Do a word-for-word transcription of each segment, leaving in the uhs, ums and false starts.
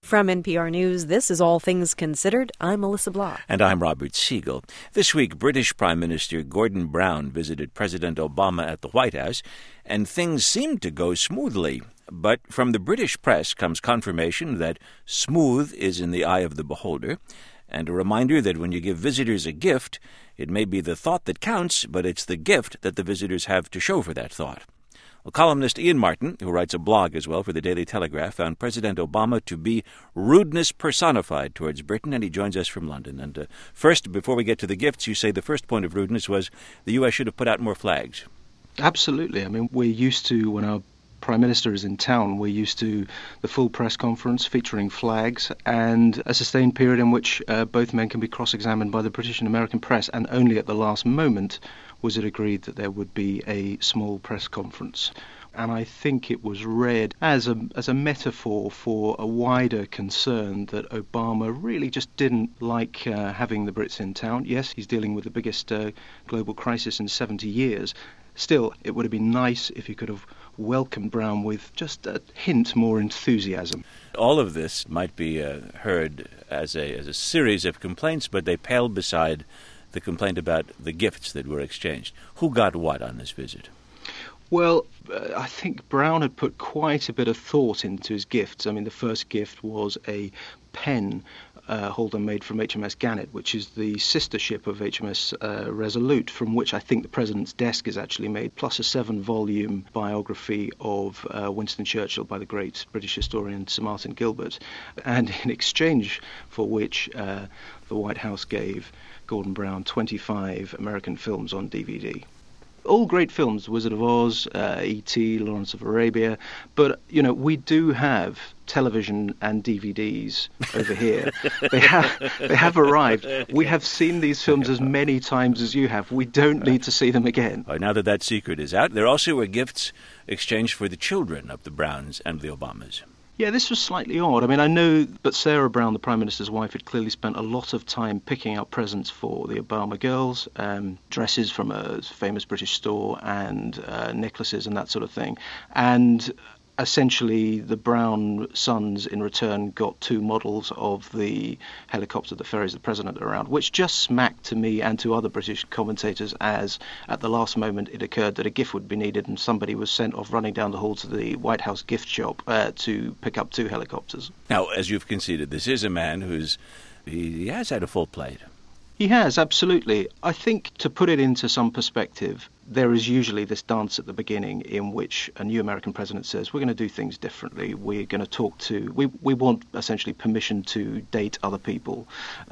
From N P R News, this is All Things Considered. I'm Melissa Block. And I'm Robert Siegel. This week, British Prime Minister Gordon Brown visited President Obama at the White House, and things seemed to go smoothly. But from the British press comes confirmation that smooth is in the eye of the beholder, and a reminder that when you give visitors a gift, it may be the thought that counts, but it's the gift that the visitors have to show for that thought. Well, columnist Ian Martin, who writes a blog as well for the Daily Telegraph, found President Obama to be rudeness personified towards Britain, and he joins us from London. And uh, first, before we get to the gifts, you say the first point of rudeness was the U S should have put out more flags. Absolutely. I mean, we're used to, when our Prime Minister is in town, we're used to the full press conference featuring flags and a sustained period in which uh, both men can be cross-examined by the British and American press, and only at the last moment was it agreed that there would be a small press conference. And I think it was read as a as a metaphor for a wider concern that Obama really just didn't like uh, having the Brits in town. Yes, he's dealing with the biggest uh, global crisis in seventy years. Still, it would have been nice if he could have welcomed Brown with just a hint more enthusiasm. All of this might be uh, heard as a as a series of complaints, but they pale beside the complaint about the gifts that were exchanged. Who got what on this visit? Well, uh, I think Brown had put quite a bit of thought into his gifts. I mean, the first gift was a pen uh, holder made from H M S Gannet, which is the sister ship of H M S uh, Resolute, from which I think the President's desk is actually made, plus a seven-volume biography of uh, Winston Churchill by the great British historian Sir Martin Gilbert, and in exchange for which uh, the White House gave Gordon Brown twenty-five American films on D V D. All great films, Wizard of Oz, uh, E T, Lawrence of Arabia, but, you know, we do have television and D V Ds over here. They have they have arrived. We have seen these films as many times as you have. We don't need to see them again. Right, now that that secret is out, there also were gifts exchanged for the children of the Browns and the Obamas. Yeah, this was slightly odd. I mean, I know that Sarah Brown, the Prime Minister's wife, had clearly spent a lot of time picking out presents for the Obama girls, um, dresses from a famous British store and uh, necklaces and that sort of thing. And essentially, the Brown sons in return got two models of the helicopter that ferries the president around, which just smacked to me and to other British commentators as, at the last moment, it occurred that a gift would be needed and somebody was sent off running down the hall to the White House gift shop uh, to pick up two helicopters. Now, as you've conceded, this is a man who's he has had a full plate. He has, absolutely. I think, to put it into some perspective, there is usually this dance at the beginning in which a new American president says, we're going to do things differently. We're going to talk to, we, we want essentially permission to date other people.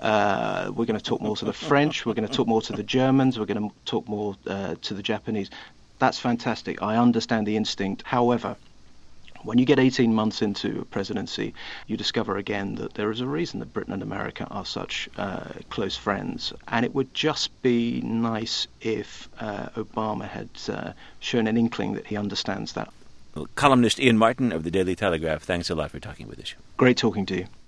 Uh, we're going to talk more to the French. We're going to talk more to the Germans. We're going to talk more uh, to the Japanese. That's fantastic. I understand the instinct. However, when you get eighteen months into a presidency, you discover again that there is a reason that Britain and America are such uh, close friends. And it would just be nice if uh, Obama had uh, shown an inkling that he understands that. Well, columnist Ian Martin of the Daily Telegraph, thanks a lot for talking with us. Great talking to you.